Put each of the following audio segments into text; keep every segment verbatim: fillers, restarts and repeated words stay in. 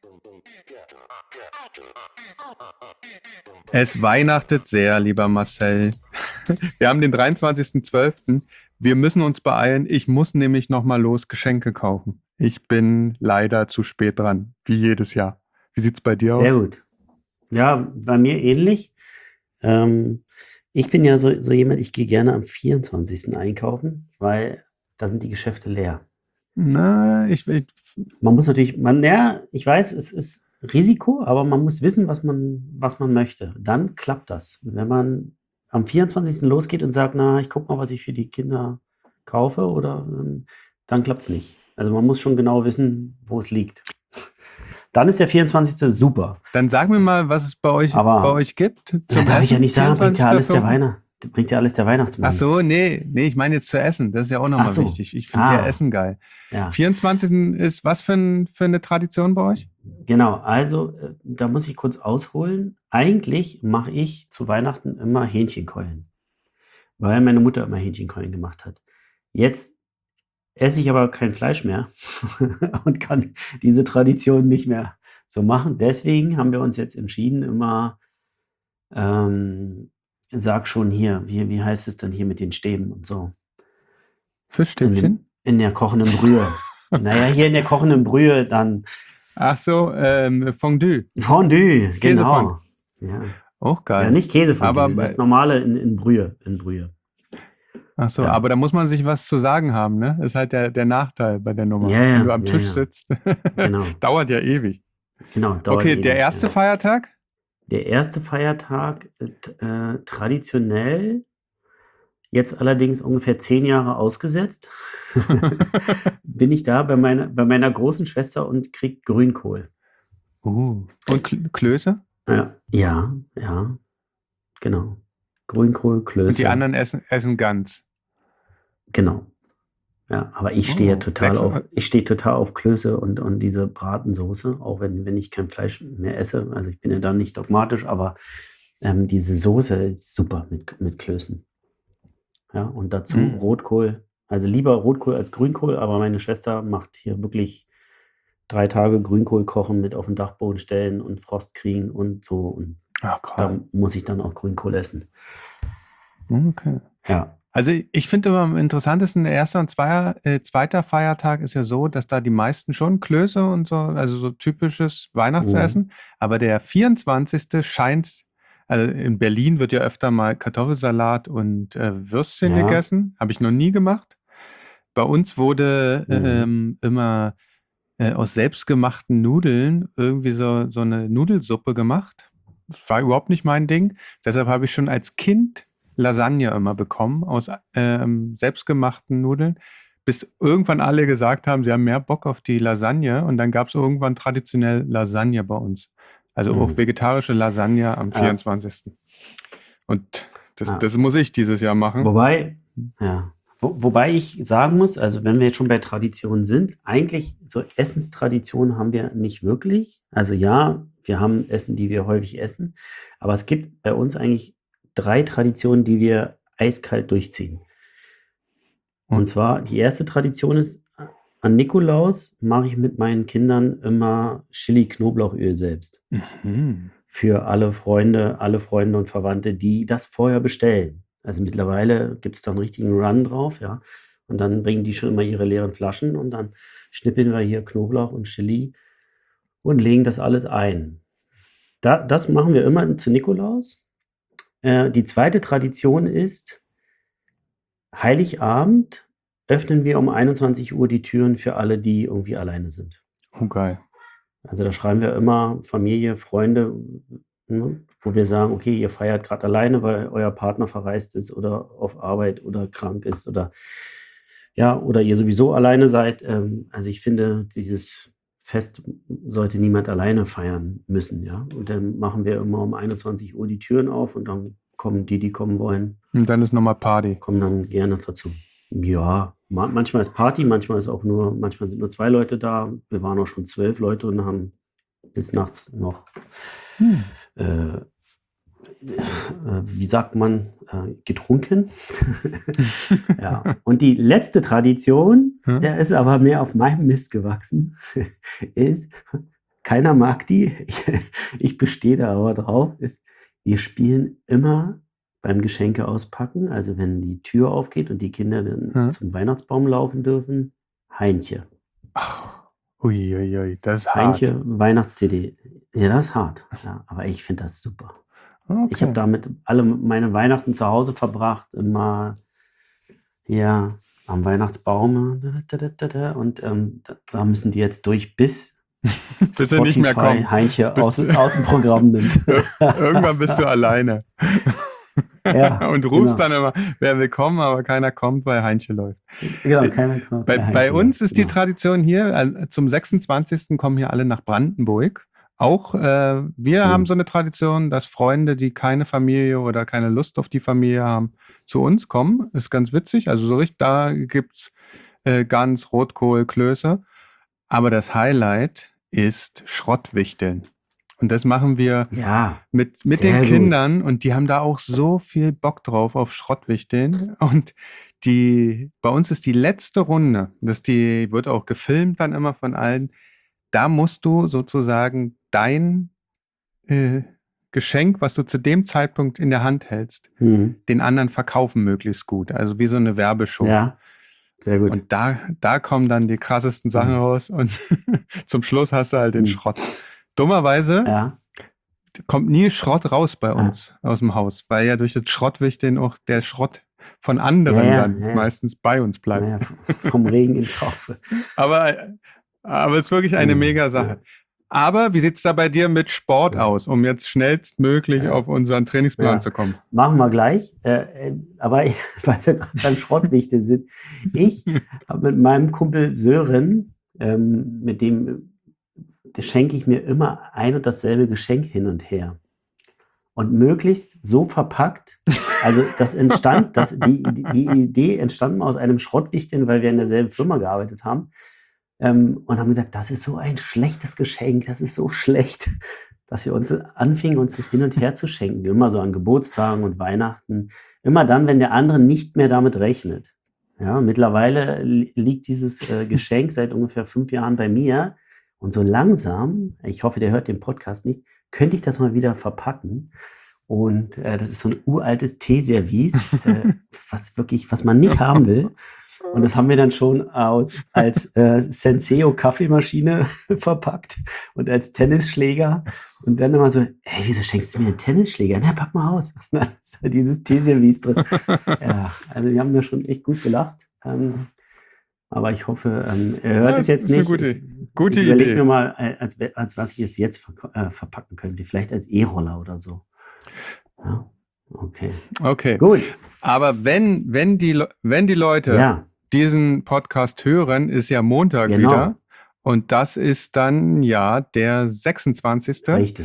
Es weihnachtet sehr, lieber Marcel. Wir haben den dreiundzwanzigsten zwölften Wir müssen uns beeilen. Ich muss nämlich noch mal los Geschenke kaufen. Ich bin leider zu spät dran, wie jedes Jahr. Wie sieht's bei dir Sehr aus? gut. Ja, bei mir ähnlich. Ähm, ich bin ja so, so jemand, ich gehe gerne am vierundzwanzigsten einkaufen, weil da sind die Geschäfte leer. Na, ich, ich Man muss natürlich, man, ja, ich weiß, es ist Risiko, aber man muss wissen, was man, was man möchte. Dann klappt das. Wenn man am vierundzwanzigsten losgeht und sagt, na, ich gucke mal, was ich für die Kinder kaufe, oder ähm, dann klappt es nicht. Also man muss schon genau wissen, wo es liegt. Dann ist der vierundzwanzigste super. Dann sag mir mal, was es bei euch, Aber- bei euch gibt. Zum Ja, darf ich ja Essen, nicht sagen, bringt ja alles der vierundzwanzigsten Weihnacht. Bringt ja alles der Weihnachtsmann. Ach so, nee, nee, ich meine jetzt zu essen. Das ist ja auch Ach nochmal so. wichtig. Ich finde Ah. ja Essen geil. Ja, vierundzwanzigsten ist was für, ein, für eine Tradition bei euch? genau. Also, äh, da muss ich kurz ausholen. Eigentlich mache ich zu Weihnachten immer Hähnchenkeulen, weil meine Mutter immer Hähnchenkeulen gemacht hat. Jetzt esse ich aber kein Fleisch mehr und kann diese Tradition nicht mehr so machen. Deswegen haben wir uns jetzt entschieden, immer, ähm, sag schon hier, wie, wie heißt es denn hier mit den Stäben und so? In, Fischstäbchen? dem, in der kochenden Brühe. Naja, hier in der kochenden Brühe dann Ach so, ähm, Fondue. Fondue, Käsefondue. genau. Ja. Auch geil. Ja, nicht Käsefondue, Aber das bei- normale in, in Brühe, in Brühe. Ach so, Ja. aber da muss man sich was zu sagen haben, ne? Ist halt der, der Nachteil bei der Nummer. Ja, ja, Wenn du am ja, Tisch ja. sitzt, Genau. dauert ja ewig. Genau, dauert Okay, ewig, der erste ja. Feiertag? Der erste Feiertag, äh, t- äh, traditionell, jetzt allerdings ungefähr zehn Jahre ausgesetzt, bin ich da bei meiner, bei meiner großen Schwester und krieg Grünkohl. Uh. Und Kl- Klöße? Ja, ja, ja, genau. Grünkohl, Klöße. Und die anderen essen, essen Gans. Genau. Ja, aber ich stehe Oh, total sechs- auf, ich stehe total auf Klöße und, und diese Bratensoße, auch wenn, wenn ich kein Fleisch mehr esse. Also ich bin ja da nicht dogmatisch, aber ähm, diese Soße ist super mit, mit Klößen. Ja, und dazu Mm. Rotkohl. Also lieber Rotkohl als Grünkohl, aber meine Schwester macht hier wirklich drei Tage Grünkohl kochen, mit auf den Dachboden stellen und Frost kriegen und so. Und Ach, da krass. muss ich dann auch Grünkohl essen. Okay. Ja. Also ich finde immer am interessantesten, der erste und zweier, äh, zweiter Feiertag ist ja so, dass da die meisten schon Klöße und so, also so typisches Weihnachtsessen, aber der vierundzwanzigste scheint, also in Berlin wird ja öfter mal Kartoffelsalat und äh, Würstchen Ja. gegessen, habe ich noch nie gemacht. Bei uns wurde Mhm. ähm, immer äh, aus selbstgemachten Nudeln irgendwie so, so eine Nudelsuppe gemacht. War überhaupt nicht mein Ding. Deshalb habe ich schon als Kind Lasagne immer bekommen aus ähm, selbstgemachten Nudeln, bis irgendwann alle gesagt haben, sie haben mehr Bock auf die Lasagne und dann gab es irgendwann traditionell Lasagne bei uns. Also auch Mhm. vegetarische Lasagne am Ja. vierundzwanzigsten Und das, Ja. das muss ich dieses Jahr machen. Wobei, ja, wo, wobei ich sagen muss, also wenn wir jetzt schon bei Traditionen sind, eigentlich so Essenstraditionen haben wir nicht wirklich. Also ja, wir haben Essen, die wir häufig essen, aber es gibt bei uns eigentlich drei Traditionen, die wir eiskalt durchziehen. Hm. Und zwar, die erste Tradition ist, an Nikolaus mache ich mit meinen Kindern immer Chili-Knoblauchöl selbst. Mhm. Für alle Freunde, alle Freunde und Verwandte, die das vorher bestellen. Also mittlerweile gibt es da einen richtigen Run drauf, ja. Und dann bringen die schon immer ihre leeren Flaschen und dann schnippeln wir hier Knoblauch und Chili und legen das alles ein. Da, das machen wir immer zu Nikolaus. Äh, die zweite Tradition ist, Heiligabend öffnen wir um einundzwanzig Uhr die Türen für alle, die irgendwie alleine sind. Oh, geil. Also da schreiben wir immer Familie, Freunde, ne, wo wir sagen, okay, ihr feiert gerade alleine, weil euer Partner verreist ist oder auf Arbeit oder krank ist oder ja, oder ihr sowieso alleine seid. Ähm, also ich finde, dieses Fest sollte niemand alleine feiern müssen, ja. Und dann machen wir immer um einundzwanzig Uhr die Türen auf und dann kommen die, die kommen wollen, Und dann ist nochmal Party. kommen dann gerne dazu. Ja, ma manchmal ist Party, manchmal ist auch nur, manchmal sind nur zwei Leute da. Wir waren auch schon zwölf Leute und haben bis nachts noch, Hm. äh, äh, wie sagt man, äh, getrunken. Ja. Und die letzte Tradition, Hm? der ist aber mehr auf meinem Mist gewachsen, ist, keiner mag die, ich, ich bestehe da aber drauf, ist, wir spielen immer beim Geschenke auspacken, also wenn die Tür aufgeht und die Kinder dann Hm? zum Weihnachtsbaum laufen dürfen, Heintje. Ach, uiuiui, ui, das ist hart. Heintje, Weihnachts-C D. Ja, das ist hart. Ja, aber ich finde das super. Okay. Ich habe damit alle meine Weihnachten zu Hause verbracht, immer ja, am Weihnachtsbaum. Da, da, da, da, und ähm, da, da müssen die jetzt durch, bis Bis er nicht mehr kommt. Heintje Bis- aus, aus dem Programm nimmt. Irgendwann bist du alleine. Ja, und rufst genau. dann immer, wer will kommen, aber keiner kommt, weil Heintje läuft. Genau, keiner kommt. Bei, Ja, bei Heintje uns läuft, ist die genau. Tradition hier, äh, zum sechsundzwanzigsten kommen hier alle nach Brandenburg. Auch äh, wir Hm. haben so eine Tradition, dass Freunde, die keine Familie oder keine Lust auf die Familie haben, zu uns kommen. Ist ganz witzig. Also so richtig, da gibt's äh, Gans, Rotkohl, Klöße. Aber das Highlight ist Schrottwichteln. Und das machen wir Ja, mit, mit Sehr den gut. Kindern und die haben da auch so viel Bock drauf auf Schrottwichteln. Und die, bei uns ist die letzte Runde, das die wird auch gefilmt dann immer von allen. Da musst du sozusagen dein äh, Geschenk, was du zu dem Zeitpunkt in der Hand hältst, hm. den anderen verkaufen möglichst gut. Also wie so eine Werbeshow. Ja, sehr gut. Und da, da kommen dann die krassesten Sachen Mhm. raus und zum Schluss hast du halt den Mhm. Schrott. Dummerweise ja, kommt nie Schrott raus bei Ja. uns aus dem Haus, weil ja durch das Schrottwichteln auch der Schrott von anderen Ja, ja, dann ja, ja. meistens bei uns bleibt. naja, v- vom Regen in Traufe. Aber, aber es ist wirklich eine Mhm, mega Sache. Aber wie sieht es da bei dir mit Sport Ja. aus, um jetzt schnellstmöglich Ja. auf unseren Trainingsplan Ja. zu kommen? Machen wir gleich. Äh, äh, aber ich, weil wir gerade beim Schrottwichteln sind. Ich habe mit meinem Kumpel Sören, ähm, mit dem das schenke ich mir immer ein und dasselbe Geschenk hin und her. Und möglichst so verpackt. Also das entstand, das, die, die, die Idee entstand mal aus einem Schrottwichteln, weil wir in derselben Firma gearbeitet haben. Ähm, und haben gesagt, das ist so ein schlechtes Geschenk, das ist so schlecht, dass wir uns anfingen, uns das hin und her zu schenken. Immer so an Geburtstagen und Weihnachten. Immer dann, wenn der andere nicht mehr damit rechnet. Ja, mittlerweile li- liegt dieses äh, Geschenk seit ungefähr fünf Jahren bei mir. Und so langsam, ich hoffe, der hört den Podcast nicht, könnte ich das mal wieder verpacken. Und äh, das ist so ein uraltes Teeservice, äh, was wirklich, was man nicht haben will. Und das haben wir dann schon aus, als äh, Senseo Kaffeemaschine verpackt und als Tennisschläger. Und dann immer so, ey, wieso schenkst du mir einen Tennisschläger? Na, pack mal aus. Und dann ist da dieses Teeservice drin. Ja, also wir haben da schon echt gut gelacht. Ähm, aber ich hoffe, ähm, er hört Ja, es jetzt ist eine nicht. gute- ich gute ich überlege Idee. mir mal, äh, als, als was ich es jetzt verk- äh, verpacken könnte. Vielleicht als E-Roller oder so. Ja, okay. Okay. Gut. Aber wenn, wenn, die, Le- wenn die Leute Ja, diesen Podcast hören, ist ja Montag Genau. wieder. Und das ist dann ja der sechsundzwanzigste. richtig.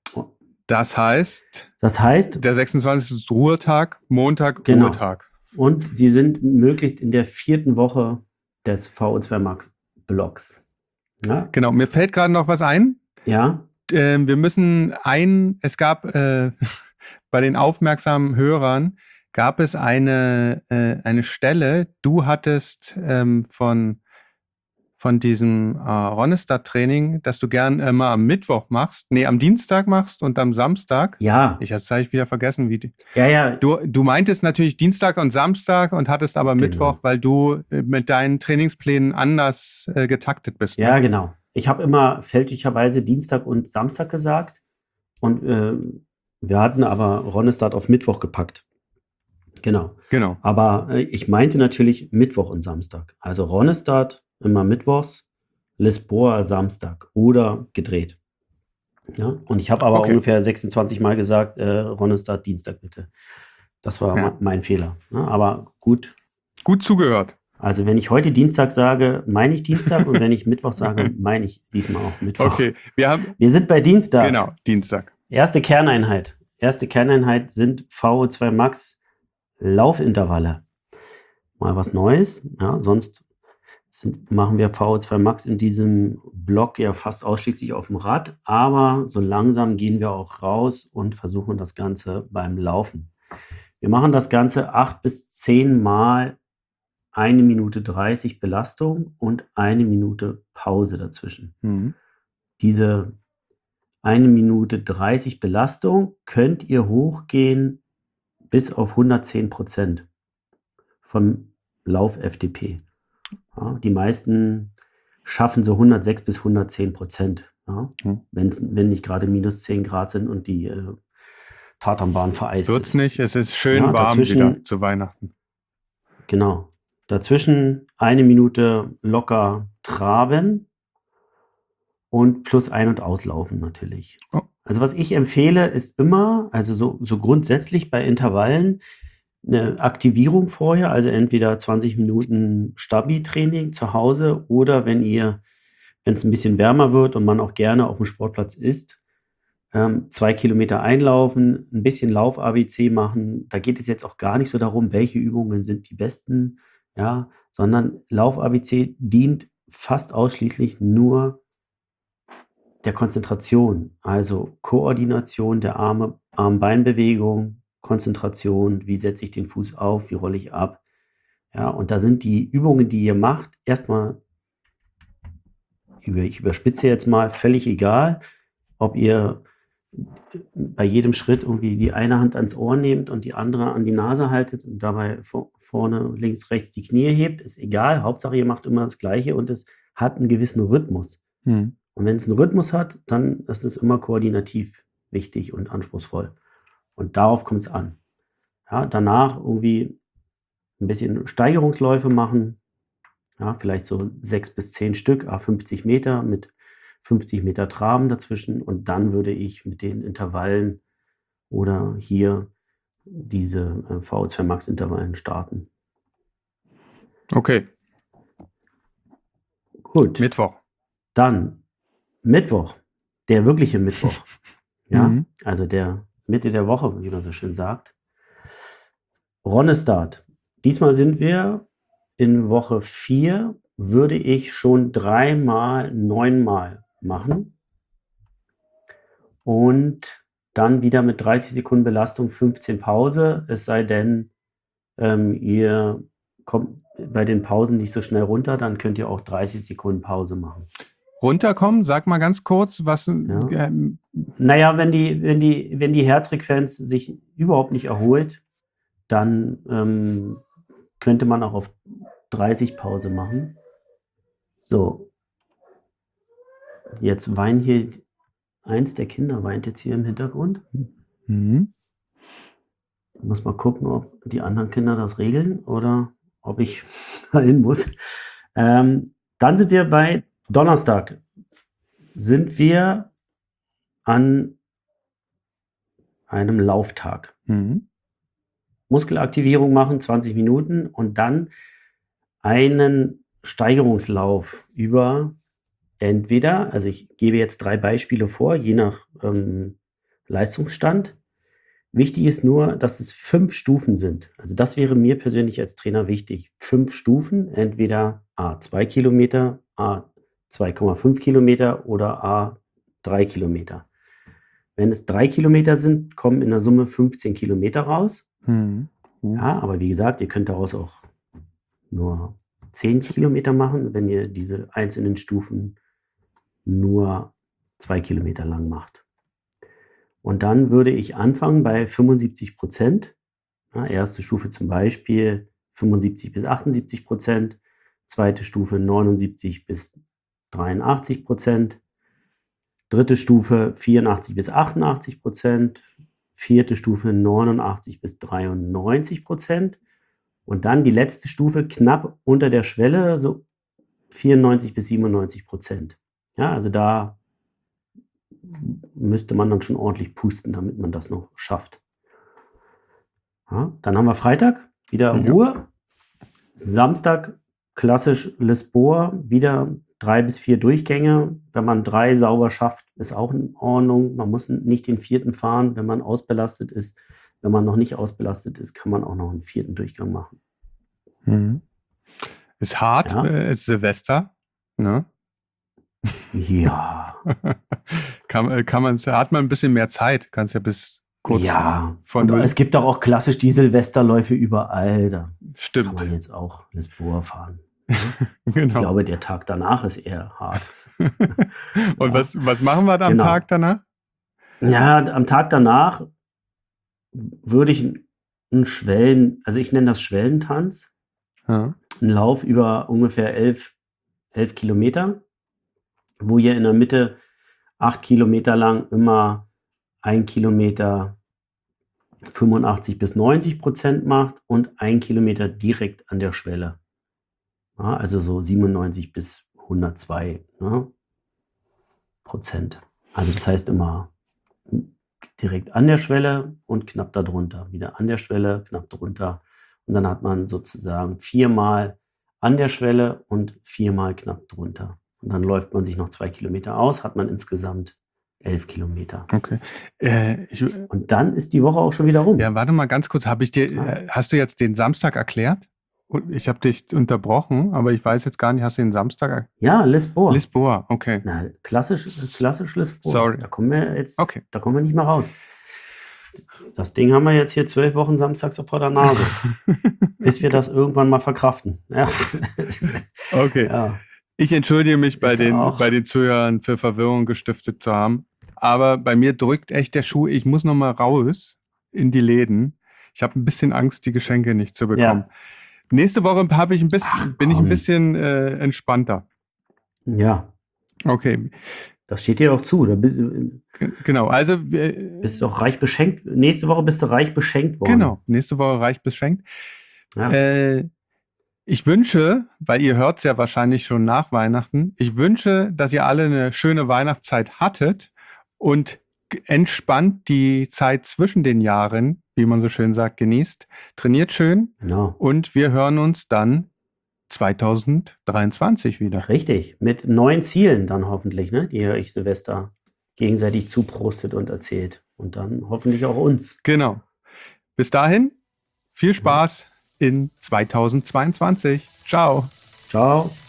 Das heißt, Das heißt, der sechsundzwanzigste ist Ruhetag, Montag Genau. Ruhetag. und sie sind möglichst in der vierten Woche des V O zwei Max Blocks. Ja, Genau, mir fällt gerade noch was ein. ja, Ähm, wir müssen ein, es gab äh, bei den aufmerksamen Hörern, gab es eine, äh, eine Stelle, du hattest ähm, von, von diesem äh, Ronestad-Training, das du gern immer am Mittwoch machst, nee, am Dienstag machst und am Samstag. ja, Ich habe es gleich wieder vergessen, wie die. ja, ja, Du, du meintest natürlich Dienstag und Samstag und hattest aber Genau. Mittwoch, weil du äh, mit deinen Trainingsplänen anders äh, getaktet bist. ja, Ne? genau. Ich habe immer fälschlicherweise Dienstag und Samstag gesagt und äh, wir hatten aber Ronestad auf Mittwoch gepackt. Genau. Genau. Aber äh, ich meinte natürlich Mittwoch und Samstag. Also Ronestad immer mittwochs, Lisboa Samstag oder gedreht. Ja? Und ich habe aber Okay. ungefähr sechsundzwanzig Mal gesagt, äh, Ronestad Dienstag bitte. Das war Ja. me- mein Fehler. Ja? Aber gut. Gut zugehört. Also wenn ich heute Dienstag sage, meine ich Dienstag und wenn ich Mittwoch sage, meine ich diesmal auch Mittwoch. Okay, wir haben, Wir sind bei Dienstag. genau, Dienstag. Erste Kerneinheit. Erste Kerneinheit sind V O zwei Max Laufintervalle. Mal was Neues. Ja, sonst sind, machen wir V O zwei Max in diesem Block ja fast ausschließlich auf dem Rad. Aber so langsam gehen wir auch raus und versuchen das Ganze beim Laufen. Wir machen das Ganze acht bis zehn Mal eine Minute dreißig Belastung und eine Minute Pause dazwischen. Mhm. diese eine Minute dreißig Belastung könnt ihr hochgehen bis auf hundertzehn Prozent vom Lauf-F D P. Ja, die meisten schaffen so hundertsechs bis hundertzehn Prozent, ja, Hm. wenn's, wenn nicht gerade minus zehn Grad sind und die äh, Tatanbahn vereist Wird's ist. nicht, es ist schön Ja, warm dazwischen- wieder zu Weihnachten. Genau. Dazwischen eine Minute locker traben und plus ein- und auslaufen natürlich. Oh. Also was ich empfehle, ist immer, also so, so grundsätzlich bei Intervallen, eine Aktivierung vorher, also entweder zwanzig Minuten Stabi-Training zu Hause oder wenn ihr, wenn es ein bisschen wärmer wird und man auch gerne auf dem Sportplatz ist, ähm, zwei Kilometer einlaufen, ein bisschen Lauf-A B C machen. Da geht es jetzt auch gar nicht so darum, welche Übungen sind die besten, ja, sondern Lauf-A B C dient fast ausschließlich nur der Konzentration, also Koordination der Arme, Arm-Bein-Bewegung, Konzentration, wie setze ich den Fuß auf, wie rolle ich ab. Ja, und da sind die Übungen, die ihr macht, erstmal, über- ich überspitze jetzt mal, völlig egal, ob ihr bei jedem Schritt irgendwie die eine Hand ans Ohr nehmt und die andere an die Nase haltet und dabei vor, vorne, links, rechts die Knie hebt, ist egal. Hauptsache, ihr macht immer das Gleiche und es hat einen gewissen Rhythmus. Hm. Und wenn es einen Rhythmus hat, dann ist es immer koordinativ wichtig und anspruchsvoll. Und darauf kommt es an. Ja, danach irgendwie ein bisschen Steigerungsläufe machen. Ja, vielleicht so sechs bis zehn Stück, à fünfzig Meter mit fünfzig Meter Traben dazwischen. Und dann würde ich mit den Intervallen oder hier diese äh, V O zwei Max Intervallen starten. Okay, Gut, Mittwoch. dann Mittwoch, der wirkliche Mittwoch. Ja, Mhm. also der Mitte der Woche, wie man so schön sagt. Ronnestart. Diesmal sind wir in Woche vier, würde ich schon dreimal, neunmal machen. Und dann wieder mit dreißig Sekunden Belastung, fünfzehn Pause. Es sei denn, ähm, ihr kommt bei den Pausen nicht so schnell runter, dann könnt ihr auch dreißig Sekunden Pause machen. Runterkommen, sag mal ganz kurz, was. Ja. Ähm, Naja, wenn die, wenn die, wenn die Herzfrequenz sich überhaupt nicht erholt, dann ähm, könnte man auch auf dreißig Pause machen. So. Jetzt weint hier, eins der Kinder weint jetzt hier im Hintergrund. mhm. Ich muss mal gucken, ob die anderen Kinder das regeln oder ob ich dahin muss. Ähm, dann sind wir bei Donnerstag. Sind wir an einem Lauftag. Mhm. Muskelaktivierung machen, zwanzig Minuten und dann einen Steigerungslauf über entweder, also ich gebe jetzt drei Beispiele vor, je nach ähm, Leistungsstand. Wichtig ist nur, dass es fünf Stufen sind. Also das wäre mir persönlich als Trainer wichtig. Fünf Stufen, entweder A zwei Kilometer, A zwei Komma fünf Kilometer oder A drei Kilometer. Wenn es drei Kilometer sind, kommen in der Summe fünfzehn Kilometer raus. Mhm. Mhm. Ja, aber wie gesagt, ihr könnt daraus auch nur zehn Kilometer machen, wenn ihr diese einzelnen Stufen nur zwei Kilometer lang macht. Und dann würde ich anfangen bei fünfundsiebzig Prozent. Ja, erste Stufe zum Beispiel fünfundsiebzig bis achtundsiebzig Prozent, zweite Stufe neunundsiebzig bis dreiundachtzig Prozent, dritte Stufe vierundachtzig bis achtundachtzig Prozent, vierte Stufe neunundachtzig bis dreiundneunzig Prozent und dann die letzte Stufe knapp unter der Schwelle, so vierundneunzig bis siebenundneunzig Prozent. Ja, also da müsste man dann schon ordentlich pusten, damit man das noch schafft. Ja, dann haben wir Freitag, wieder Ja. Ruhe. Samstag klassisch Lisboa, wieder drei bis vier Durchgänge. Wenn man drei sauber schafft, ist auch in Ordnung. Man muss nicht den vierten fahren, wenn man ausbelastet ist. Wenn man noch nicht ausbelastet ist, kann man auch noch einen vierten Durchgang machen. Mhm. Ist hart, Ja. äh, ist Silvester. Ne? Ja, kann, äh, kann man, hat man ein bisschen mehr Zeit, kannst ja bis kurz ja. vor Und null. es gibt doch auch klassisch die Silvesterläufe überall. Da kann Stimmt. man jetzt auch Lisboa fahren. Ich Genau. glaube, der Tag danach ist eher hart. Und Ja. was, was machen wir da am Genau. Tag danach? Ja, am Tag danach würde ich einen Schwellen, also ich nenne das Schwellentanz, Ja. einen Lauf über ungefähr elf, elf Kilometer, wo ihr in der Mitte acht Kilometer lang immer ein Kilometer fünfundachtzig bis neunzig Prozent macht und ein Kilometer direkt an der Schwelle. Ja, also so siebenundneunzig bis hundertzwei, ne, Prozent. Also das heißt immer direkt an der Schwelle und knapp darunter. Wieder an der Schwelle, knapp drunter. Und dann hat man sozusagen viermal an der Schwelle und viermal knapp drunter. Und dann läuft man sich noch zwei Kilometer aus, hat man insgesamt elf Kilometer. Okay. Äh, ich, Und dann ist die Woche auch schon wieder rum. ja, warte mal ganz kurz. Habe ich dir, Ja. äh, hast du jetzt den Samstag erklärt? Und ich habe dich unterbrochen, aber ich weiß jetzt gar nicht, hast du den Samstag erklärt? Ja, Lisboa. Lisboa, okay. Na, klassisch, klassisch Lisboa. Sorry. Da kommen wir jetzt, Okay. da kommen wir nicht mehr raus. Das Ding haben wir jetzt hier zwölf Wochen samstags vor der Nase, bis wir das irgendwann mal verkraften. Ja. Okay. Ja. Ich entschuldige mich bei Ist ja den, auch- bei den Zuhörern für Verwirrung gestiftet zu haben. Aber bei mir drückt echt der Schuh. Ich muss noch mal raus in die Läden. Ich habe ein bisschen Angst, die Geschenke nicht zu bekommen. Ja. Nächste Woche habe ich ein bisschen, Ach, bin ich ein komm. bisschen äh, entspannter. Ja, Okay, das steht dir auch zu. Da bist, G- genau. Also äh, bist du auch reich beschenkt. Nächste Woche bist du reich beschenkt worden. genau. Nächste Woche reich beschenkt. Ja. Äh, ich wünsche, weil ihr hört es ja wahrscheinlich schon nach Weihnachten, ich wünsche, dass ihr alle eine schöne Weihnachtszeit hattet und g- entspannt die Zeit zwischen den Jahren, wie man so schön sagt, genießt. Trainiert schön Genau. und wir hören uns dann zwanzig dreiundzwanzig wieder. Richtig. Mit neuen Zielen dann hoffentlich, ne? Die ihr euch Silvester gegenseitig zuprostet und erzählt. Und dann hoffentlich auch uns. Genau. Bis dahin, viel Spaß in zwanzig zweiundzwanzig. Ciao. Ciao.